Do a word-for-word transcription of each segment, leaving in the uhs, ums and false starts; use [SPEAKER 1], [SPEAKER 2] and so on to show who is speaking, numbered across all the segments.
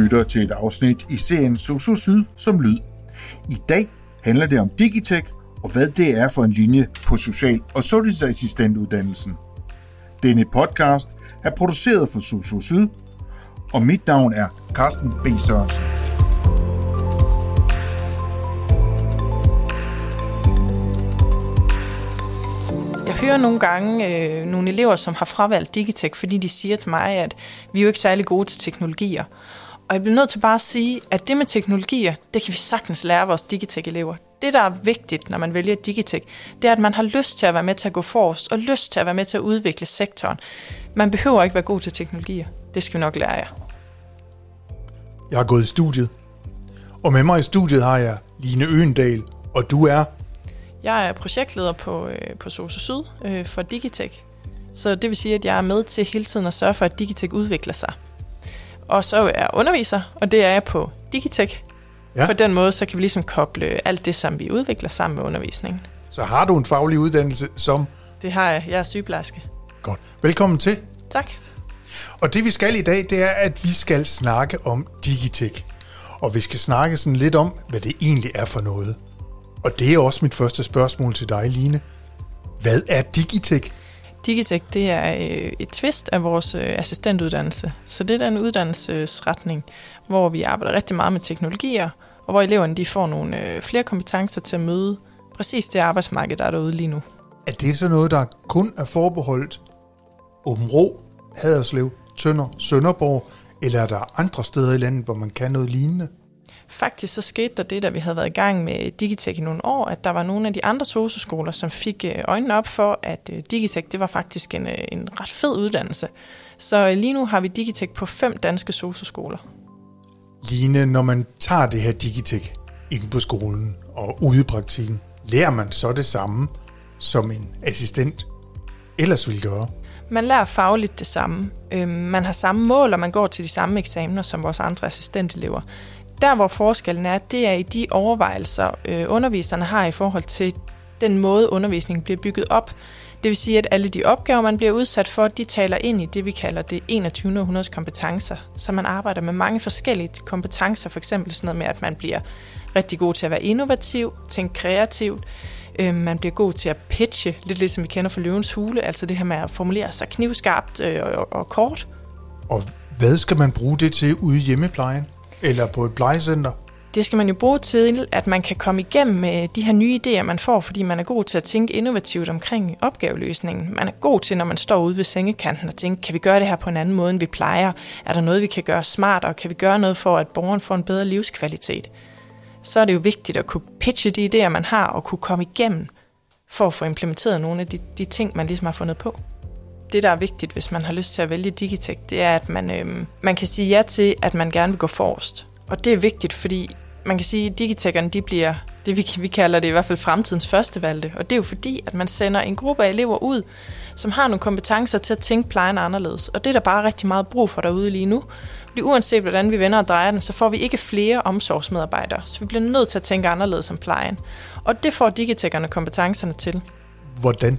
[SPEAKER 1] lytter til et afsnit i serien Sosu Syd som lyd. I dag handler det om Digitech og hvad det er for en linje på social- og sundhedsassistentuddannelsen. Denne podcast er produceret for Sosu Syd, og mit navn er Carsten B. Sørensen.
[SPEAKER 2] Jeg hører nogle gange øh, nogle elever, som har fravalgt Digitech, fordi de siger til mig, at vi er jo ikke særlig gode til teknologier. Og jeg bliver nødt til bare at sige, at det med teknologier, det kan vi sagtens lære vores Digitech-elever. Det, der er vigtigt, når man vælger Digitech, det er, at man har lyst til at være med til at gå forrest, og lyst til at være med til at udvikle sektoren. Man behøver ikke være god til teknologier. Det skal vi nok lære jer.
[SPEAKER 3] Jeg har gået i studiet, og med mig i studiet har jeg Line Øgendal, og du er...
[SPEAKER 2] Jeg er projektleder på, øh, på Sosu Syd øh, for Digitech, så det vil sige, at jeg er med til hele tiden at sørge for, at Digitech udvikler sig. Og så er jeg underviser, og det er jeg på Digitech. Ja. På den måde, så kan vi ligesom koble alt det, som vi udvikler sammen med undervisningen.
[SPEAKER 3] Så har du en faglig uddannelse som...
[SPEAKER 2] Det har jeg. Jeg er sygeplejerske.
[SPEAKER 3] Godt. Velkommen til.
[SPEAKER 2] Tak.
[SPEAKER 3] Og det vi skal i dag, det er, at vi skal snakke om Digitech. Og vi skal snakke sådan lidt om, hvad det egentlig er for noget. Og det er også mit første spørgsmål til dig, Line. Hvad er Digitech?
[SPEAKER 2] Digitech, det er et twist af vores assistentuddannelse. Så det er en uddannelsesretning, hvor vi arbejder rigtig meget med teknologier, og hvor eleverne de får nogle flere kompetencer til at møde præcis det arbejdsmarked, der er derude lige nu.
[SPEAKER 3] Er det så noget, der kun er forbeholdt Aabenraa, Haderslev, Tønder, Sønderborg, eller er der andre steder i landet, hvor man kan noget lignende?
[SPEAKER 2] Faktisk så skete der det, da vi havde været i gang med Digitech i nogle år, at der var nogle af de andre sosu-skoler, som fik øjnene op for, at Digitech det var faktisk en, en ret fed uddannelse. Så lige nu har vi Digitech på fem danske sosu-skoler.
[SPEAKER 3] Line, når man tager det her Digitech inde på skolen og ude i praktikken, lærer man så det samme, som en assistent ellers ville gøre?
[SPEAKER 2] Man lærer fagligt det samme. Man har samme mål, og man går til de samme eksamener som vores andre assistentelever. Der, hvor forskellen er, det er i de overvejelser, øh, underviserne har i forhold til den måde, undervisningen bliver bygget op. Det vil sige, at alle de opgaver, man bliver udsat for, de taler ind i det, vi kalder det enogtyvende århundredes kompetencer. Så man arbejder med mange forskellige kompetencer, for eksempel sådan noget med, at man bliver rigtig god til at være innovativ, tænke kreativt. Øh, man bliver god til at pitche, lidt ligesom vi kender fra Løvens Hule, altså det her med at formulere sig knivskarpt øh, og, og kort.
[SPEAKER 3] Og hvad skal man bruge det til ude i hjemmeplejen? Eller på et plejecenter?
[SPEAKER 2] Det skal man jo bruge til, at man kan komme igennem med de her nye idéer, man får, fordi man er god til at tænke innovativt omkring opgaveløsningen. Man er god til, når man står ude ved sengekanten og tænker, kan vi gøre det her på en anden måde, end vi plejer? Er der noget, vi kan gøre smartere? Kan vi gøre noget for, at borgeren får en bedre livskvalitet? Så er det jo vigtigt at kunne pitche de idéer, man har, og kunne komme igennem for at få implementeret nogle af de, de ting, man ligesom har fundet på. Det, der er vigtigt, hvis man har lyst til at vælge Digitech, det er, at man, øhm, man kan sige ja til, at man gerne vil gå forrest. Og det er vigtigt, fordi man kan sige, at Digitecherne, de bliver, det vi, vi kalder det i hvert fald fremtidens førstevalgte. Og det er jo fordi, at man sender en gruppe af elever ud, som har nogle kompetencer til at tænke plejen anderledes. Og det er der bare rigtig meget brug for derude lige nu. Fordi uanset hvordan vi vender og drejer den, så får vi ikke flere omsorgsmedarbejdere. Så vi bliver nødt til at tænke anderledes om plejen. Og det får Digitecherne kompetencerne til.
[SPEAKER 3] Hvordan?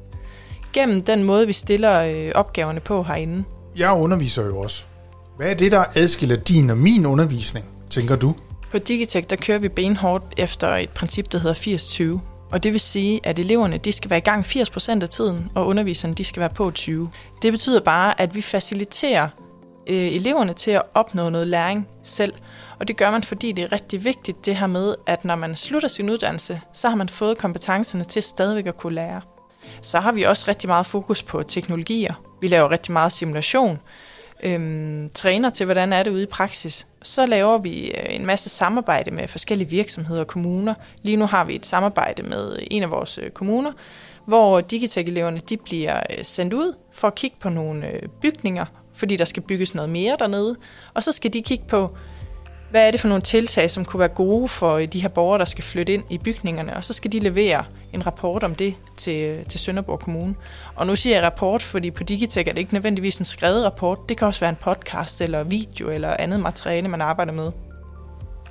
[SPEAKER 2] Gennem den måde, vi stiller øh, opgaverne på herinde.
[SPEAKER 3] Jeg underviser jo også. Hvad er det, der adskiller din og min undervisning, tænker du?
[SPEAKER 2] På Digitech, der kører vi benhårdt efter et princip, der hedder firs tyve. Og det vil sige, at eleverne de skal være i gang firs procent af tiden, og underviserne de skal være på tyve. Det betyder bare, at vi faciliterer øh, eleverne til at opnå noget læring selv. Og det gør man, fordi det er rigtig vigtigt det her med, at når man slutter sin uddannelse, så har man fået kompetencerne til stadigvæk at kunne lære. Så har vi også rigtig meget fokus på teknologier. Vi laver rigtig meget simulation, øhm, træner til, hvordan er det ude i praksis. Så laver vi en masse samarbejde med forskellige virksomheder og kommuner. Lige nu har vi et samarbejde med en af vores kommuner, hvor Digitech-eleverne de bliver sendt ud for at kigge på nogle bygninger, fordi der skal bygges noget mere dernede. Og så skal de kigge på, hvad er det for nogle tiltag, som kunne være gode for de her borgere, der skal flytte ind i bygningerne, og så skal de levere en rapport om det til, til Sønderborg Kommune. Og nu siger jeg rapport, fordi på Digitech er det ikke nødvendigvis en skrevet rapport. Det kan også være en podcast eller video eller andet materiale, man arbejder med.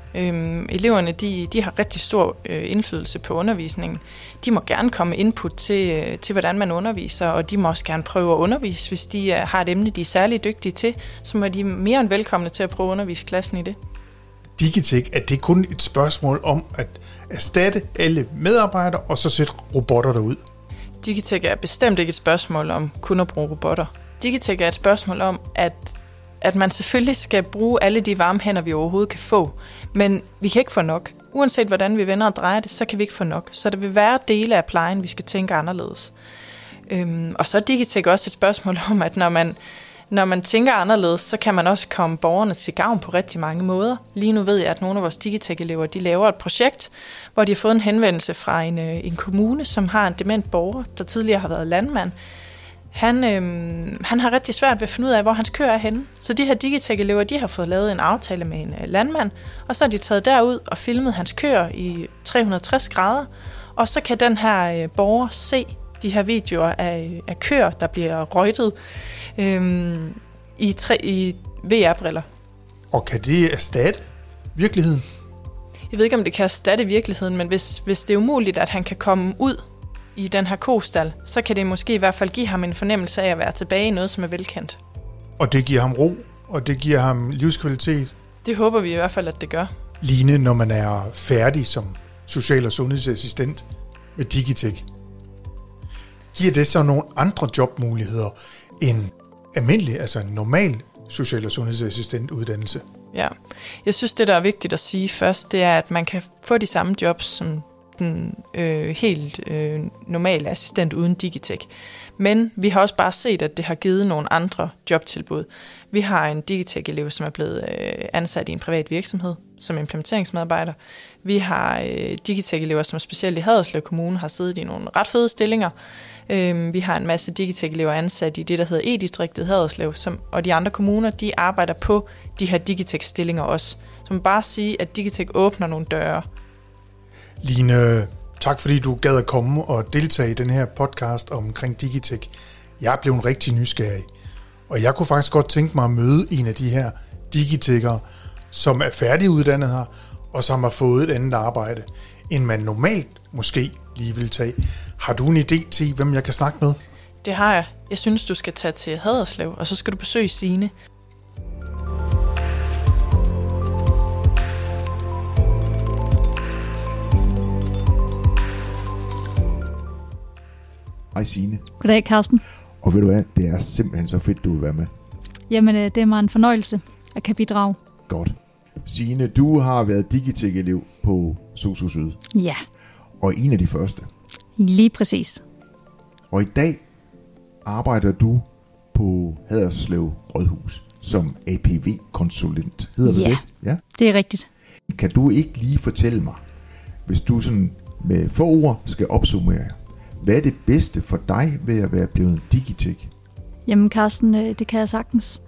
[SPEAKER 2] Øhm, eleverne de, de har rigtig stor øh, indflydelse på undervisningen. De må gerne komme med input til, øh, til, hvordan man underviser, og de må også gerne prøve at undervise. Hvis de øh, har et emne, de er særlig dygtige til, så må de mere end velkomne til at prøve at undervise klassen i det.
[SPEAKER 3] Digitech, er det kun et spørgsmål om at erstatte alle medarbejdere, og så sætte robotter derud?
[SPEAKER 2] Digitech er bestemt ikke et spørgsmål om kun at bruge robotter. Digitech er et spørgsmål om, at at man selvfølgelig skal bruge alle de varme hænder, vi overhovedet kan få. Men vi kan ikke få nok. Uanset hvordan vi vender og drejer det, så kan vi ikke få nok. Så der vil være dele af plejen, vi skal tænke anderledes. Øhm, og så er Digitech også et spørgsmål om, at når man, når man tænker anderledes, så kan man også komme borgerne til gavn på rigtig mange måder. Lige nu ved jeg, at nogle af vores Digitech-elever, de laver et projekt, hvor de har fået en henvendelse fra en, en kommune, som har en dement borger, der tidligere har været landmand. Han, øhm, han har rigtig svært ved at finde ud af, hvor hans køer er henne. Så de her Digitech-elever, de har fået lavet en aftale med en øh, landmand, og så har de taget derud og filmet hans køer i tre hundrede og tres grader, og så kan den her øh, borger se de her videoer af, af køer, der bliver røjtet øhm, i, tre, i V R-briller.
[SPEAKER 3] Og kan det erstatte virkeligheden?
[SPEAKER 2] Jeg ved ikke, om det kan erstatte virkeligheden, men hvis, hvis det er umuligt, at han kan komme ud i den her kostal, så kan det måske i hvert fald give ham en fornemmelse af at være tilbage i noget, som er velkendt. Og
[SPEAKER 3] det giver ham ro, og det giver ham livskvalitet?
[SPEAKER 2] Det håber vi i hvert fald, at det gør.
[SPEAKER 3] Line, når man er færdig som social- og sundhedsassistent med Digitech, giver det så nogle andre jobmuligheder end almindelig, altså en normal social- og sundhedsassistentuddannelse?
[SPEAKER 2] Ja, jeg synes, det der er vigtigt at sige først, det er, at man kan få de samme jobs som den øh, helt øh, normale assistent uden Digitech. Men vi har også bare set, at det har givet nogle andre jobtilbud. Vi har en Digitech-elev, som er blevet øh, ansat i en privat virksomhed som implementeringsmedarbejder. Vi har øh, Digitech-elever, som specielt i Haderslev Kommune har siddet i nogle ret fede stillinger. Øh, vi har en masse Digitech-elever ansat i det, der hedder E-distriktet Haderslev, som, og de andre kommuner, de arbejder på de her Digitech-stillinger også. Så man bare sige, at Digitech åbner nogle døre.
[SPEAKER 3] Line, tak fordi du gad at komme og deltage i den her podcast omkring Digitech. Jeg er blevet rigtig nysgerrig, og jeg kunne faktisk godt tænke mig at møde en af de her Digitech'ere, som er færdiguddannet her, og som har fået et andet arbejde, end man normalt måske lige vil tage. Har du en idé til, hvem jeg kan snakke med?
[SPEAKER 2] Det har jeg. Jeg synes, du skal tage til Haderslev, og så skal du besøge Signe.
[SPEAKER 4] Hej Signe.
[SPEAKER 5] Goddag Carsten.
[SPEAKER 4] Og ved du hvad, det er simpelthen så fedt, du vil være med.
[SPEAKER 5] Jamen, det er mig en fornøjelse at kan bidrage.
[SPEAKER 4] Godt. Signe, du har været Digitech-elev på Sosu Syd.
[SPEAKER 5] Ja.
[SPEAKER 4] Og en af de første.
[SPEAKER 5] Lige præcis.
[SPEAKER 4] Og i dag arbejder du på Haderslev Rådhus som A P V-konsulent. Hedder det
[SPEAKER 5] ja.
[SPEAKER 4] det? Ja,
[SPEAKER 5] det er rigtigt.
[SPEAKER 4] Kan du ikke lige fortælle mig, hvis du sådan med få ord skal opsummere, hvad er det bedste for dig ved at være blevet Digitech?
[SPEAKER 5] Jamen Carsten, det kan jeg sagtens.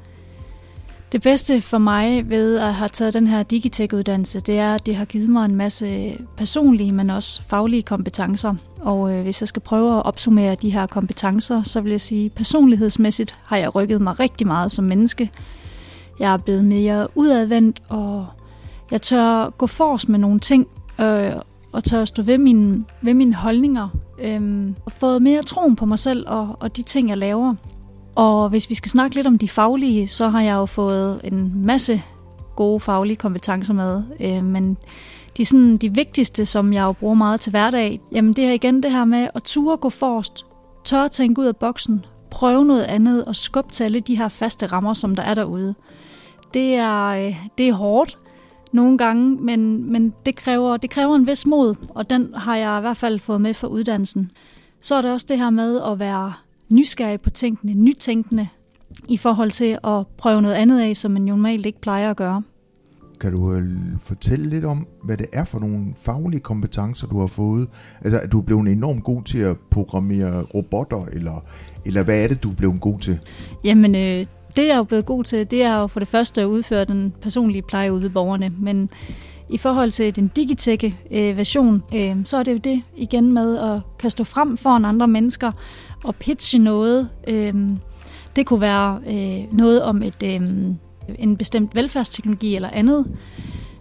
[SPEAKER 5] Det bedste for mig ved at have taget den her Digitech-uddannelse, det er, at det har givet mig en masse personlige, men også faglige kompetencer. Og øh, hvis jeg skal prøve at opsummere de her kompetencer, så vil jeg sige, at personlighedsmæssigt har jeg rykket mig rigtig meget som menneske. Jeg er blevet mere udadvendt, og jeg tør gå forrest med nogle ting, øh, og tør stå ved mine, ved mine holdninger, øh, og fået mere troen på mig selv og, og de ting, jeg laver. Og hvis vi skal snakke lidt om de faglige, så har jeg jo fået en masse gode faglige kompetencer med. Øh, men de, sådan, de vigtigste, som jeg jo bruger meget til hverdag, jamen det er igen det her med at ture gå forrest, tør at tænke ud af boksen, prøve noget andet og skubbe til alle de her faste rammer, som der er derude. Det er, det er hårdt nogle gange, men, men det, kræver, det kræver en vis mod, og den har jeg i hvert fald fået med fra uddannelsen. Så er det også det her med at være nysgerrig på tingene, nytænkende, i forhold til at prøve noget andet af, som man normalt ikke plejer at gøre.
[SPEAKER 4] Kan du øh, fortælle lidt om, hvad det er for nogle faglige kompetencer, du har fået? Altså, er du blevet enormt god til at programmere robotter, eller, eller hvad er det, du er blevet god til?
[SPEAKER 5] Jamen, øh, det jeg er jo blevet god til, det er jo for det første at udføre den personlige pleje ude ved borgerne, men i forhold til den Digitech-version, øh, så er det jo det igen med at kan stå frem foran andre mennesker og pitche noget. Øh, det kunne være øh, noget om et, øh, en bestemt velfærdsteknologi eller andet.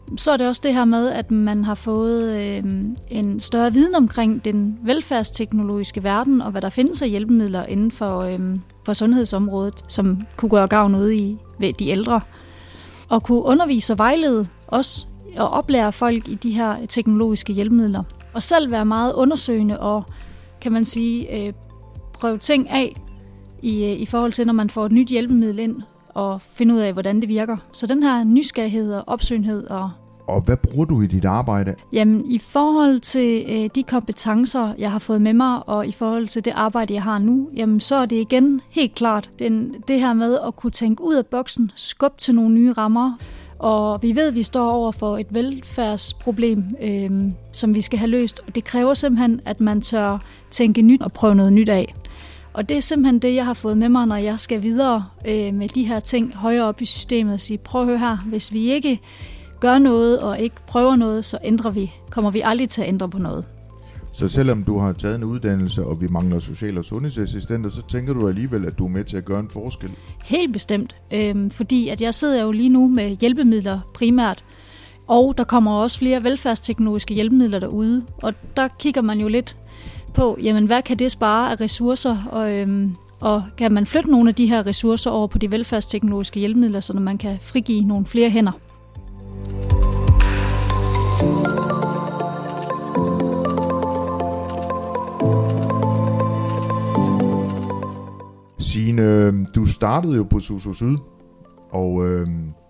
[SPEAKER 5] Så er det også det her med, at man har fået øh, en større viden omkring den velfærdsteknologiske verden, og hvad der findes af hjælpemidler inden for, øh, for sundhedsområdet, som kunne gøre gavn ude i ved de ældre. Og kunne undervise og vejlede os, og oplære folk i de her teknologiske hjælpemidler. Og selv være meget undersøgende og, kan man sige, øh, prøve ting af i, i forhold til, når man får et nyt hjælpemiddel ind, og finde ud af, hvordan det virker. Så den her nysgerrighed og opsøgenhed. Og,
[SPEAKER 4] og hvad bruger du i dit arbejde?
[SPEAKER 5] Jamen, i forhold til øh, de kompetencer, jeg har fået med mig, og i forhold til det arbejde, jeg har nu, jamen, så er det igen helt klart den, det her med at kunne tænke ud af boksen, skubbe til nogle nye rammer. Og vi ved, at vi står over for et velfærdsproblem, øh, som vi skal have løst. Og det kræver simpelthen, at man tør tænke nyt og prøve noget nyt af. Og det er simpelthen det, jeg har fået med mig, når jeg skal videre øh, med de her ting højere op i systemet og sige, prøv at høre her, hvis vi ikke gør noget og ikke prøver noget, så ændrer vi. Kommer vi aldrig til at ændre på noget.
[SPEAKER 4] Så selvom du har taget en uddannelse, og vi mangler social- og sundhedsassistenter, så tænker du alligevel, at du er med til at gøre en forskel?
[SPEAKER 5] Helt bestemt, øh, fordi at jeg sidder jo lige nu med hjælpemidler primært, og der kommer også flere velfærdsteknologiske hjælpemidler derude, og der kigger man jo lidt på, jamen hvad kan det spare af ressourcer, og, øhm, og kan man flytte nogle af de her ressourcer over på de velfærdsteknologiske hjælpemidler, så man kan frigive nogle flere hænder.
[SPEAKER 4] Signe, du startede jo på SOSU Syd, og øh,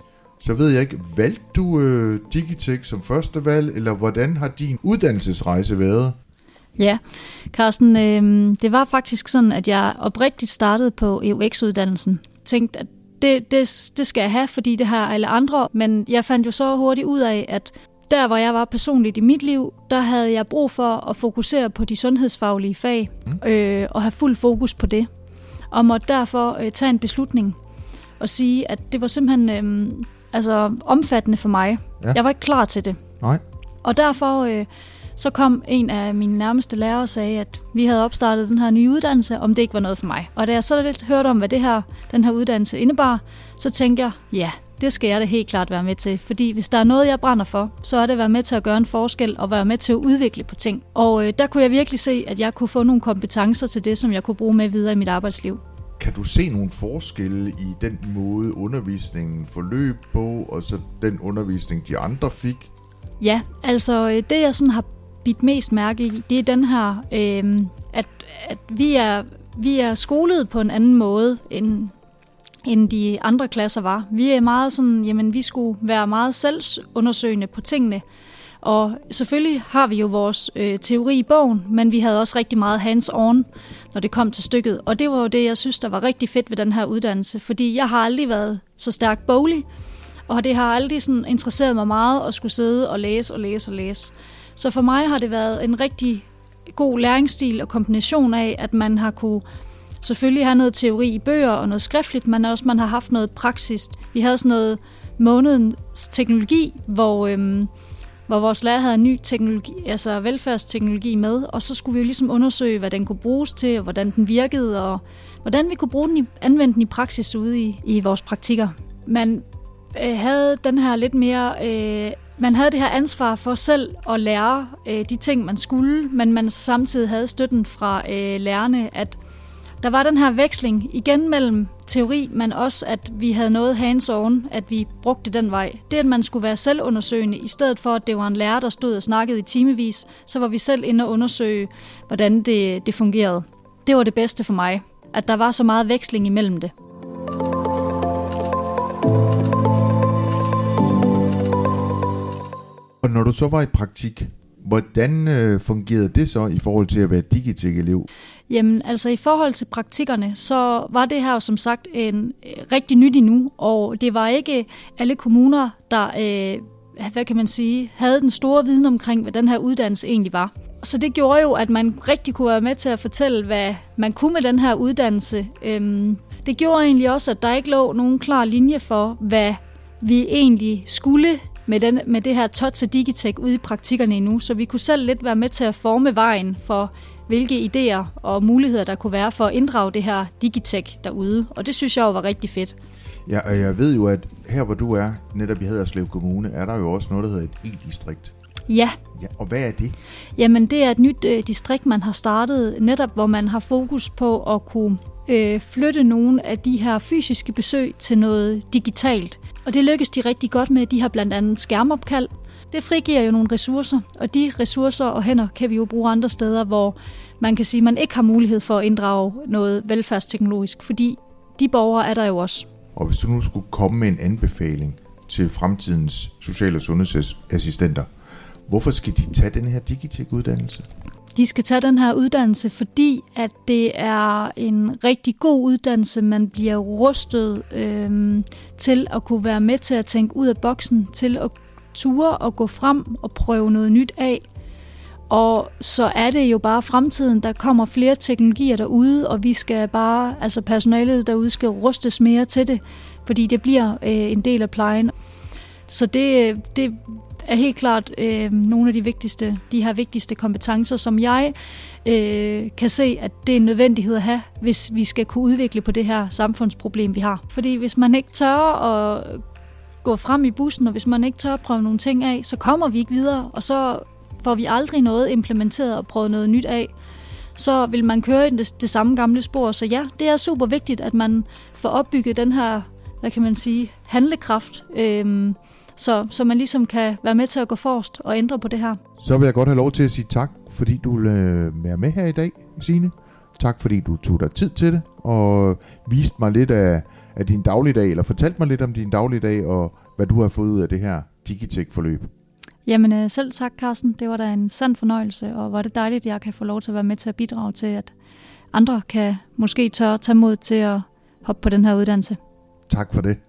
[SPEAKER 4] så ved jeg ikke, valgte du øh, Digitech som første valg, eller hvordan har din uddannelsesrejse været?
[SPEAKER 5] Ja, Carsten, øh, det var faktisk sådan, at jeg oprigtigt startede på E U X-uddannelsen. Tænkte, at det, det, det skal jeg have, fordi det har alle andre. Men jeg fandt jo så hurtigt ud af, at der, hvor jeg var personligt i mit liv, der havde jeg brug for at fokusere på de sundhedsfaglige fag, øh, og have fuld fokus på det. Og måtte derfor øh, tage en beslutning og sige, at det var simpelthen øh, altså, omfattende for mig. Ja. Jeg var ikke klar til det.
[SPEAKER 4] Nej.
[SPEAKER 5] Og derfor øh, så kom en af mine nærmeste lærere og sagde, at vi havde opstartet den her nye uddannelse, om det ikke var noget for mig. Og da jeg så lidt hørte om, hvad det her, den her uddannelse indebar, så tænkte jeg, ja, det skal jeg da helt klart være med til. Fordi hvis der er noget, jeg brænder for, så er det at være med til at gøre en forskel og være med til at udvikle på ting. Og øh, der kunne jeg virkelig se, at jeg kunne få nogle kompetencer til det, som jeg kunne bruge med videre i mit arbejdsliv.
[SPEAKER 4] Kan du se nogle forskelle i den måde, undervisningen forløb på, og så den undervisning, de andre fik?
[SPEAKER 5] Ja, altså det, jeg sådan har bidt mest mærke i, det er den her, øh, at, at vi, er, vi er skolet på en anden måde, end, end de andre klasser var. Vi er meget sådan, jamen vi skulle være meget selvundersøgende på tingene. Og selvfølgelig har vi jo vores øh, teori i bogen, men vi havde også rigtig meget hands-on, når det kom til stykket. Og det var jo det, jeg synes, der var rigtig fedt ved den her uddannelse, fordi jeg har aldrig været så stærk boglig, og det har aldrig sådan interesseret mig meget at skulle sidde og læse og læse og læse. Så for mig har det været en rigtig god læringsstil og kombination af, at man har kunne selvfølgelig have noget teori i bøger og noget skriftligt, men også man har haft noget praksis. Vi havde sådan noget månedens teknologi, hvor... Øhm, hvor vores lærer havde en ny teknologi, altså velfærdsteknologi med, og så skulle vi jo ligesom undersøge, hvad den kunne bruges til, og hvordan den virkede, og hvordan vi kunne bruge den i, anvende den i praksis ude i, i vores praktikker. Man øh, havde den her lidt mere, øh, man havde det her ansvar for selv at lære øh, de ting, man skulle, men man samtidig havde støtten fra øh, lærerne, at der var den her veksling igen mellem teori, men også, at vi havde noget hands-on, at vi brugte den vej. Det, at man skulle være selvundersøgende, i stedet for, at det var en lærer, der stod og snakkede i timevis, så var vi selv inde og undersøge, hvordan det, det fungerede. Det var det bedste for mig, at der var så meget veksling imellem det.
[SPEAKER 4] Og når du så var i praktik, hvordan øh, fungerede det så i forhold til at være Digitech-elev?
[SPEAKER 5] Jamen, altså i forhold til praktikkerne, så var det her som sagt en øh, rigtig nyt endnu, og det var ikke alle kommuner, der, øh, hvad kan man sige, havde den store viden omkring, hvad den her uddannelse egentlig var. Så det gjorde jo, at man rigtig kunne være med til at fortælle, hvad man kunne med den her uddannelse. Øhm, det gjorde egentlig også, at der ikke lå nogen klar linje for, hvad vi egentlig skulle med, den, med det her touch af Digitech ude i praktikkerne endnu, så vi kunne selv lidt være med til at forme vejen for, hvilke idéer og muligheder der kunne være for at inddrage det her Digitech derude, og det synes jeg jo var rigtig fedt.
[SPEAKER 4] Ja, og jeg ved jo, at her hvor du er, netop i Haderslev Kommune, er der jo også noget, der hedder et e-distrikt.
[SPEAKER 5] Ja.
[SPEAKER 4] Ja, og hvad er det?
[SPEAKER 5] Jamen, det er et nyt øh, distrikt, man har startet, netop hvor man har fokus på at kunne øh, flytte nogle af de her fysiske besøg til noget digitalt. Og det lykkes de rigtig godt med. De har blandt andet skærmopkald. Det frigiver jo nogle ressourcer, og de ressourcer og hænder kan vi jo bruge andre steder, hvor man kan sige, at man ikke har mulighed for at inddrage noget velfærdsteknologisk, fordi de borgere er der jo også.
[SPEAKER 4] Og hvis du nu skulle komme med en anbefaling til fremtidens social- og sundhedsassistenter, hvorfor skal de tage den her Digitech-uddannelse?
[SPEAKER 5] De skal tage den her uddannelse, fordi at det er en rigtig god uddannelse. Man bliver rustet øh, til at kunne være med til at tænke ud af boksen, til at ture og gå frem og prøve noget nyt af. Og så er det jo bare fremtiden, der kommer flere teknologier derude, og vi skal bare, altså personalet derude skal rustes mere til det, fordi det bliver øh, en del af plejen. Så det, det er helt klart øh, nogle af de vigtigste, de her vigtigste kompetencer, som jeg øh, kan se, at det er en nødvendighed at have, hvis vi skal kunne udvikle på det her samfundsproblem, vi har. Fordi hvis man ikke tør at gå frem i bussen, og hvis man ikke tør at prøve nogle ting af, så kommer vi ikke videre, og så får vi aldrig noget implementeret og prøvet noget nyt af. Så vil man køre i det, det samme gamle spor. Så ja, det er super vigtigt, at man får opbygget den her, hvad kan man sige, handlekraft, øhm, så, så man ligesom kan være med til at gå forrest og ændre på det her.
[SPEAKER 4] Så vil jeg godt have lov til at sige tak, fordi du vil øh, være med her i dag, Signe. Tak, fordi du tog dig tid til det, og viste mig lidt af, af din dagligdag, eller fortalte mig lidt om din dagligdag, og hvad du har fået ud af det her Digitech-forløb.
[SPEAKER 5] Jamen selv tak, Carsten. Det var da en sand fornøjelse, og var det dejligt, at jeg kan få lov til at være med til at bidrage til, at andre kan måske tør tage mod til at hoppe på den her uddannelse.
[SPEAKER 4] Tak for det.